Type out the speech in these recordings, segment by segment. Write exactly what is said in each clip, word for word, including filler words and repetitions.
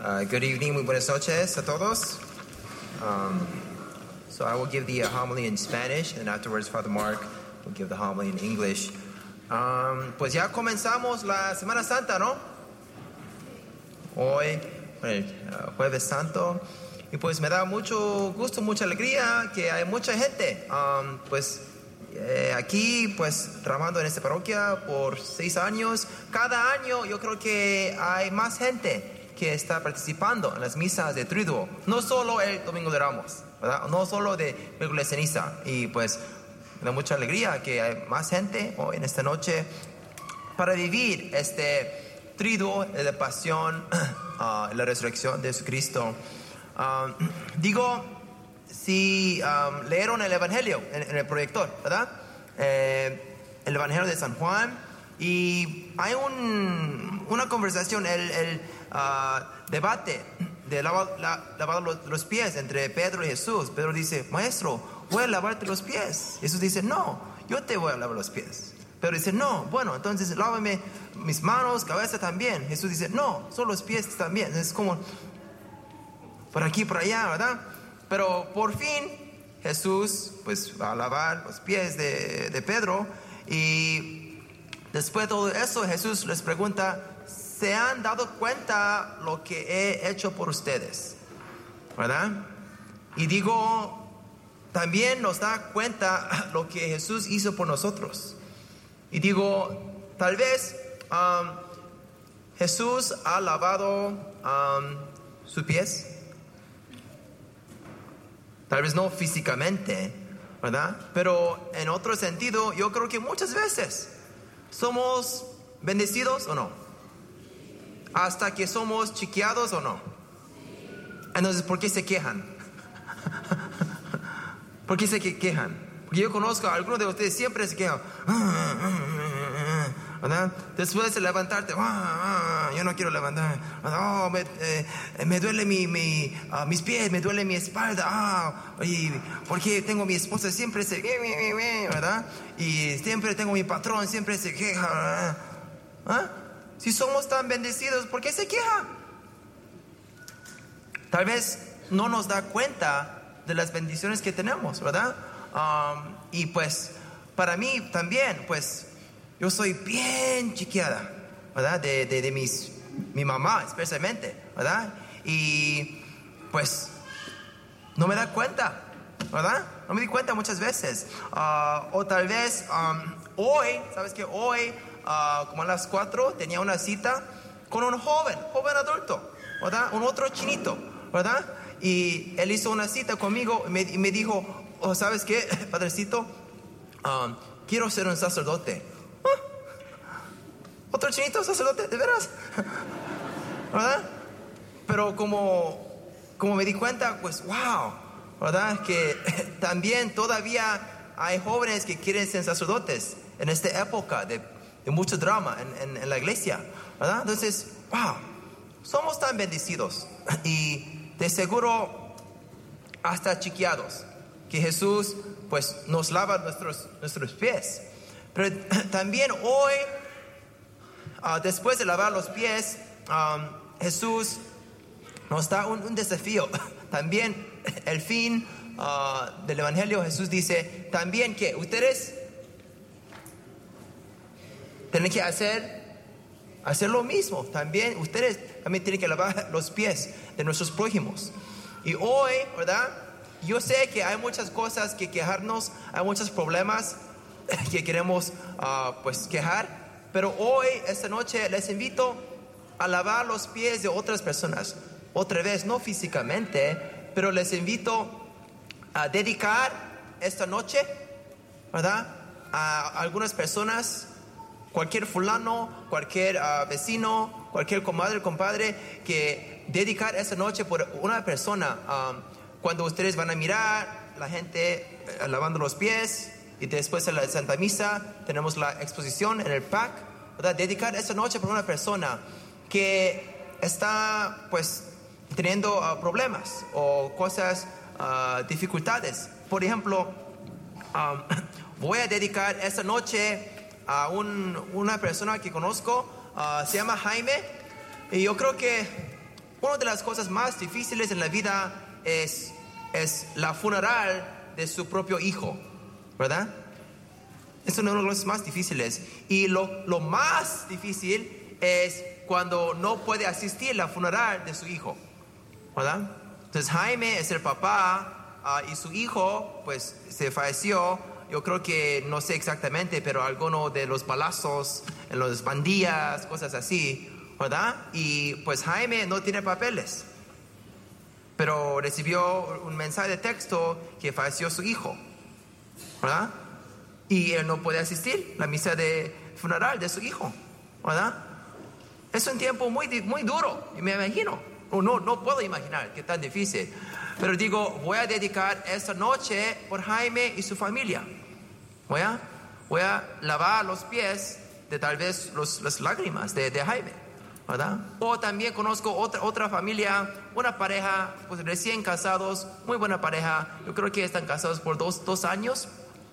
Uh, good evening, muy buenas noches a todos. Um, so I will give the uh, homily in Spanish, and afterwards Father Mark will give the homily in English. Um, pues ya comenzamos la Semana Santa, ¿no? Hoy, el uh, Jueves Santo. Y pues me da mucho gusto, mucha alegría que hay mucha gente. Um, pues eh, aquí, pues trabajando en esta parroquia por seis años. Cada año yo creo que hay más gente que está participando en las misas de Triduo. No solo el Domingo de Ramos, ¿verdad? No solo de miércoles de ceniza. Y pues me da mucha alegría que hay más gente hoy en esta noche para vivir este Triduo de la pasión uh, la resurrección de Jesucristo. Um, digo, si um, leyeron el Evangelio en, en el proyector, ¿verdad? Eh, el Evangelio de San Juan, y hay un, una conversación, el, el uh, debate de lavar, la, lavar los, los pies entre Pedro y Jesús. Pedro dice: Maestro, voy a lavarte los pies. Jesús dice: No, yo te voy a lavar los pies. Pedro dice: No, bueno, entonces lávame mis manos, cabeza también. Jesús dice: No, solo los pies también. Es como por aquí, por allá, ¿verdad? Pero por fin Jesús pues va a lavar los pies de, de Pedro. Y después de todo eso, Jesús les pregunta: ¿se han dado cuenta lo que he hecho por ustedes? ¿Verdad? Y digo, también nos da cuenta lo que Jesús hizo por nosotros. Y digo, tal vez um, Jesús ha lavado um, sus pies. Tal vez no físicamente, ¿verdad? Pero en otro sentido, yo creo que muchas veces somos bendecidos o no. Hasta que somos chiqueados o no. Entonces, ¿por qué se quejan? ¿Por qué se quejan? Porque yo conozco a algunos de ustedes siempre se quejan, ¿verdad? Después de levantarte, yo no quiero levantar, oh, me, eh, me duele mi, mi, uh, mis pies, me duele mi espalda, oh, y porque tengo mi esposa siempre se, ¿verdad? Y siempre tengo mi patrón, siempre se queja, ¿ah? Si somos tan bendecidos, ¿por qué se queja? Tal vez no nos da cuenta de las bendiciones que tenemos, ¿verdad? Um, y pues para mí también, pues yo soy bien chiqueada, ¿verdad? De, de, de mis, mi mamá especialmente, ¿verdad? Y pues no me da cuenta, ¿verdad? No me di cuenta muchas veces. Uh, o tal vez um, hoy, ¿sabes qué? Hoy, uh, como a las cuatro, tenía una cita con un joven, joven adulto, ¿verdad? Un otro chinito, ¿verdad? Y él hizo una cita conmigo y me, y me dijo: oh, ¿sabes qué, padrecito? Um, quiero ser un sacerdote. ¿Ah? ¿Otro chinito sacerdote? ¿De veras? ¿Verdad? Pero como, como me di cuenta, pues wow, ¿verdad? Que también todavía hay jóvenes que quieren ser sacerdotes en esta época de, de mucho drama en, en, en la iglesia, ¿verdad? Entonces, wow, somos tan bendecidos y de seguro hasta chiqueados, que Jesús pues nos lava nuestros, nuestros pies. Pero también hoy, uh, después de lavar los pies, um, Jesús nos da un, un desafío. También el fin uh, del Evangelio, Jesús dice también que ustedes tienen que hacer, hacer lo mismo. También ustedes también tienen que lavar los pies de nuestros prójimos. Y hoy, ¿verdad? Yo sé que hay muchas cosas que quejarnos, hay muchos problemas que queremos uh, pues quejar, pero hoy, esta noche, les invito a lavar los pies de otras personas. Otra vez, no físicamente, pero les invito a dedicar esta noche, ¿verdad?, a algunas personas, cualquier fulano, cualquier uh, vecino, cualquier comadre, compadre, que dedicar esta noche por una persona. Um, cuando ustedes van a mirar la gente uh, lavando los pies, y después en la Santa Misa tenemos la exposición en el P A C, ¿verdad? Dedicar esta noche por una persona que está pues teniendo uh, problemas o cosas, uh, dificultades. Por ejemplo, um, voy a dedicar esta noche a un, una persona que conozco, uh, se llama Jaime, y yo creo que una de las cosas más difíciles en la vida es, es la funeral de su propio hijo, ¿verdad? Es una de las cosas más difíciles. Y lo, lo más difícil es cuando no puede asistir a la funeral de su hijo, ¿verdad? Entonces Jaime es el papá uh, y su hijo pues se falleció. Yo creo que, no sé exactamente, pero alguno de los balazos en las pandillas, cosas así, ¿verdad? Y pues Jaime no tiene papeles, pero recibió un mensaje de texto que falleció su hijo, ¿verdad? Y él no puede asistir a la misa de funeral de su hijo, ¿verdad? Es un tiempo muy, muy duro, me imagino. O no, no puedo imaginar qué tan difícil. Pero digo, voy a dedicar esta noche por Jaime y su familia. Voy a, voy a lavar los pies de tal vez los, las lágrimas de, de Jaime, ¿verdad? O también conozco otra, otra familia, una pareja, pues recién casados, muy buena pareja. Yo creo que están casados por dos, dos años.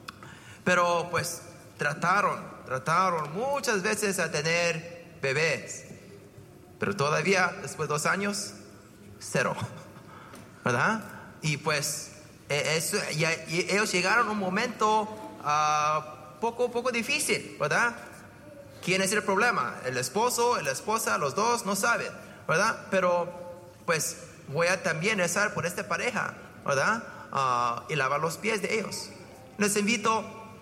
Pero pues trataron, trataron muchas veces a tener bebés. Pero todavía, después de dos años, cero, ¿verdad? Y pues eso, y, y ellos llegaron a un momento uh, poco, poco difícil, ¿verdad? ¿Quién es el problema? ¿El esposo, la esposa, los dos? No saben, ¿verdad? Pero pues voy a también rezar por esta pareja, ¿verdad? Uh, y lavar los pies de ellos. Les invito,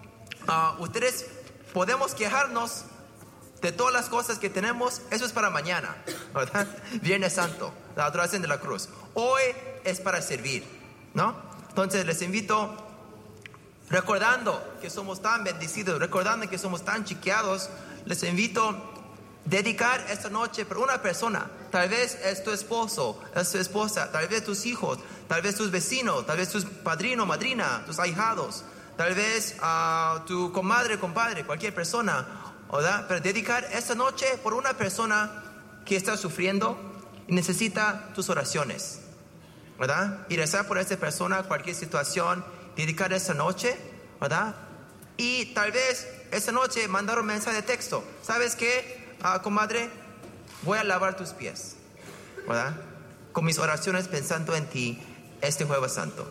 uh, ustedes podemos quejarnos de todas las cosas que tenemos, eso es para mañana, ¿verdad? Viernes Santo, la adoración de la cruz. Hoy es para servir, ¿no? Entonces les invito, recordando que somos tan bendecidos, recordando que somos tan chiqueados, les invito a dedicar esta noche por una persona. Tal vez es tu esposo, es tu esposa, tal vez tus hijos, tal vez tus vecinos, tal vez tus padrino, madrina, tus ahijados, tal vez uh, tu comadre, compadre, cualquier persona, ¿verdad? Pero dedicar esta noche por una persona que está sufriendo y necesita tus oraciones, ¿verdad? Y rezar por esa persona, cualquier situación, dedicar esta noche, ¿verdad? Y tal vez esta noche mandar un mensaje de texto. ¿Sabes qué, uh, comadre? Voy a lavar tus pies, ¿verdad? Con mis oraciones pensando en ti este Jueves Santo.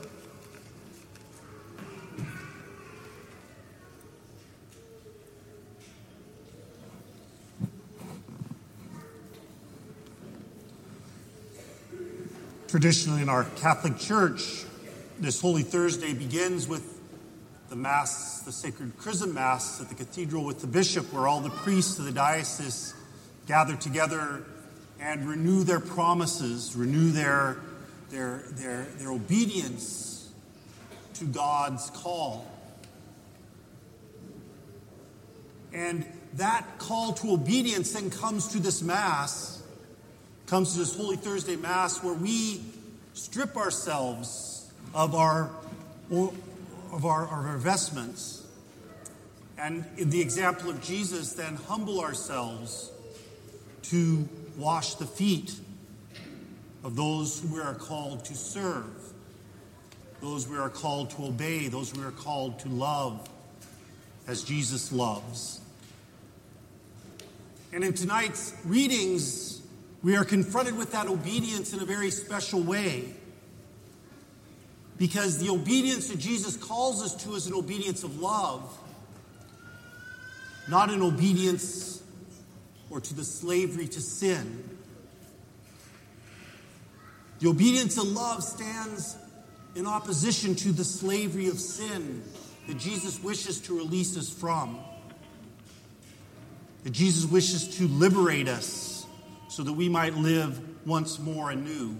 Traditionally in our Catholic Church, this Holy Thursday begins with the Mass, the Sacred Chrism Mass at the Cathedral with the Bishop, where all the priests of the diocese gather together and renew their promises, renew their, their, their, their obedience to God's call. And that call to obedience then comes to this Mass, comes to this Holy Thursday Mass, where we strip ourselves of our of our, of our vestments, and in the example of Jesus, then humble ourselves to wash the feet of those who we are called to serve, those we are called to obey, those we are called to love as Jesus loves. And in tonight's readings, we are confronted with that obedience in a very special way, because the obedience that Jesus calls us to is an obedience of love, not an obedience or to the slavery to sin. The obedience of love stands in opposition to the slavery of sin that Jesus wishes to release us from, that Jesus wishes to liberate us so that we might live once more anew.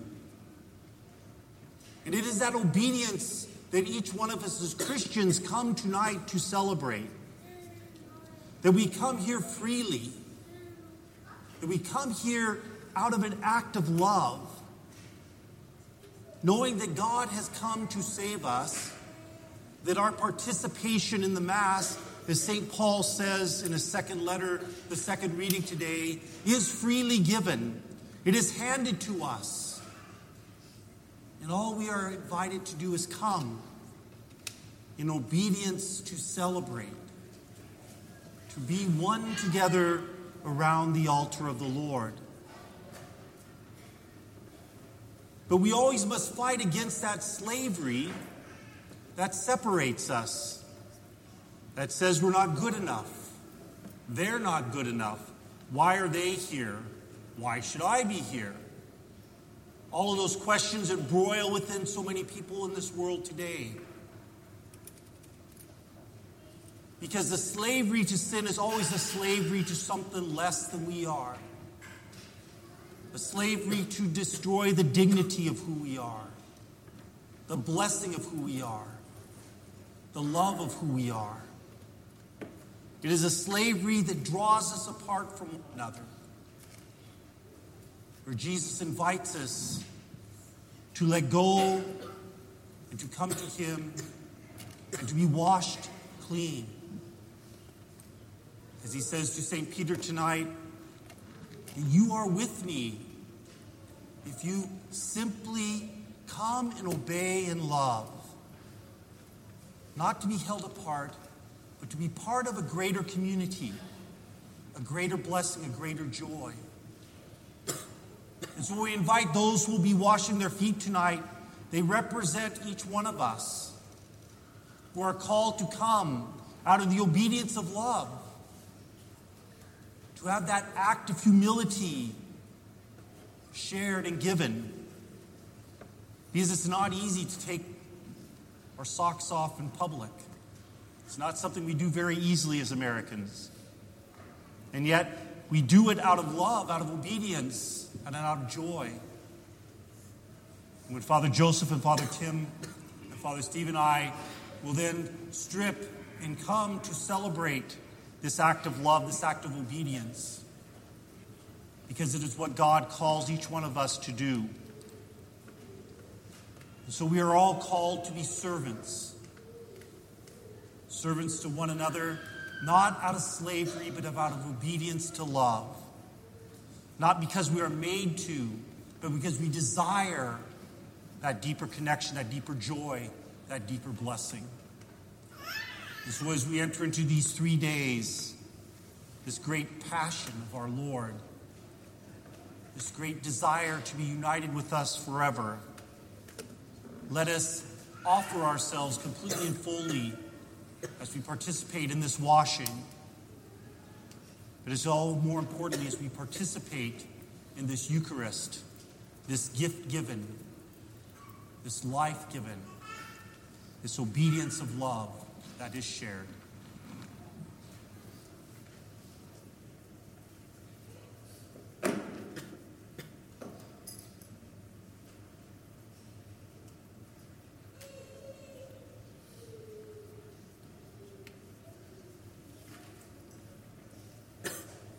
And it is that obedience that each one of us as Christians come tonight to celebrate. That we come here freely. That we come here out of an act of love, knowing that God has come to save us, that our participation in the Mass, as Saint Paul says in his second letter, the second reading today, is freely given. It is handed to us. And all we are invited to do is come in obedience to celebrate, to be one together around the altar of the Lord. But we always must fight against that slavery that separates us, that says we're not good enough. They're not good enough. Why are they here? Why should I be here? All of those questions that broil within so many people in this world today. Because the slavery to sin is always a slavery to something less than we are. A slavery to destroy the dignity of who we are, the blessing of who we are, the love of who we are. It is a slavery that draws us apart from one another, where Jesus invites us to let go and to come to him and to be washed clean. As he says to Saint Peter tonight, you are with me if you simply come and obey in love. Not to be held apart, but to be part of a greater community, a greater blessing, a greater joy. And so we invite those who will be washing their feet tonight. They represent each one of us who are called to come out of the obedience of love, to have that act of humility shared and given. Because it's not easy to take our socks off in public. It's not something we do very easily as Americans. And yet, we do it out of love, out of obedience, and out of joy. And when Father Joseph and Father Tim and Father Steve and I will then strip and come to celebrate this act of love, this act of obedience, because it is what God calls each one of us to do. And so we are all called to be servants. Servants to one another, not out of slavery, but out of obedience to love. Not because we are made to, but because we desire that deeper connection, that deeper joy, that deeper blessing. And so as we enter into these three days, this great passion of our Lord, this great desire to be united with us forever, let us offer ourselves completely and fully as we participate in this washing. But as all more importantly, as we participate in this Eucharist, this gift given, this life given, this obedience of love that is shared.